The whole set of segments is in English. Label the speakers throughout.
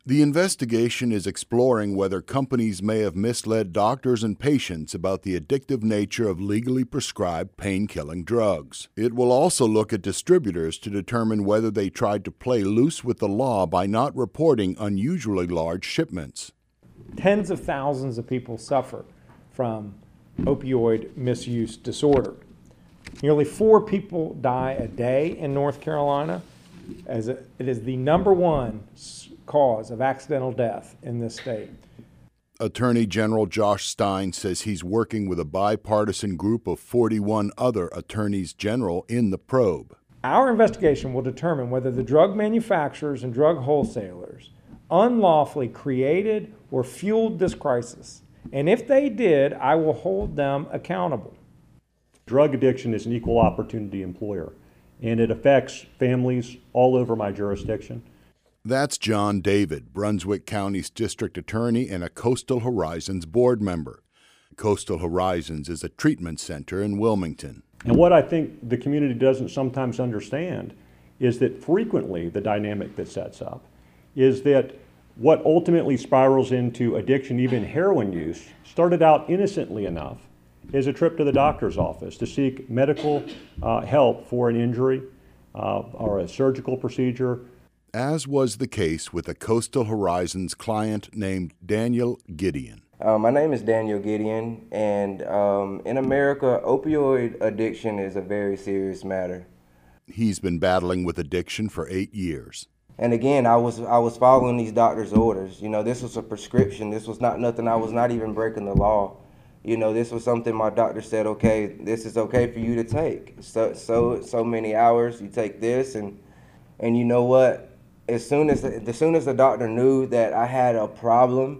Speaker 1: The investigation is exploring whether companies may have misled doctors and patients about the addictive nature of legally prescribed pain-killing drugs. It will also look at distributors to determine whether they tried to play loose with the law by not reporting unusually large shipments.
Speaker 2: Tens of thousands of people suffer from opioid misuse disorder. Nearly 4 people die a day in North Carolina. It is the #1 cause of accidental death in this state.
Speaker 1: Attorney General Josh Stein says he's working with a bipartisan group of 41 other attorneys general in the probe.
Speaker 2: Our investigation will determine whether the drug manufacturers and drug wholesalers unlawfully created or fueled this crisis. And if they did, I will hold them accountable.
Speaker 3: Drug addiction is an equal opportunity employer, and it affects families all over my jurisdiction.
Speaker 1: That's John David, Brunswick County's district attorney and a Coastal Horizons board member. Coastal Horizons is a treatment center in Wilmington.
Speaker 3: And what I think the community doesn't sometimes understand is that frequently the dynamic that sets up is that what ultimately spirals into addiction, even heroin use, started out innocently enough as a trip to the doctor's office to seek medical help for an injury or a surgical procedure.
Speaker 1: As was the case with a Coastal Horizons client named Daniel Gideon.
Speaker 4: My name is Daniel Gideon, and in America, opioid addiction is a very serious matter.
Speaker 1: He's been battling with addiction for 8 years.
Speaker 4: And again, I was following these doctor's orders. You know, this was a prescription. This was not nothing. I was not even breaking the law. You know, this was something my doctor said, okay, this is okay for you to take. So many hours, you take this, and you know what? As soon as the doctor knew that I had a problem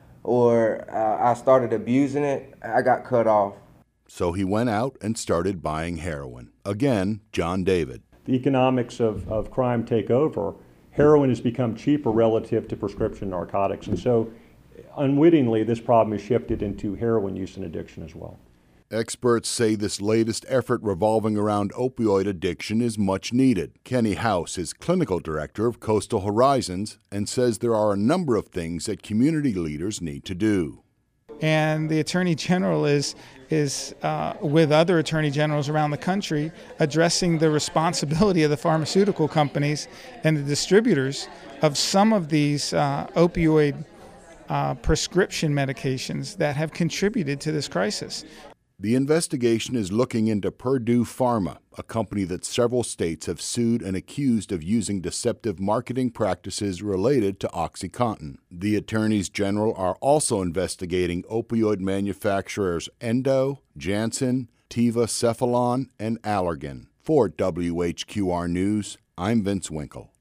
Speaker 4: or I started abusing it, I got cut off.
Speaker 1: So he went out and started buying heroin. Again, John David.
Speaker 3: The economics of crime take over. Heroin has become cheaper relative to prescription narcotics, and so unwittingly this problem has shifted into heroin use and addiction as well.
Speaker 1: Experts say this latest effort revolving around opioid addiction is much needed. Kenny House is clinical director of Coastal Horizons and says there are a number of things that community leaders need to do.
Speaker 5: And the Attorney General is with other Attorney Generals around the country addressing the responsibility of the pharmaceutical companies and the distributors of some of these opioid prescription medications that have contributed to this crisis.
Speaker 1: The investigation is looking into Purdue Pharma, a company that several states have sued and accused of using deceptive marketing practices related to OxyContin. The attorneys general are also investigating opioid manufacturers Endo, Janssen, Teva Cephalon, and Allergan. For WHQR News, I'm Vince Winkle.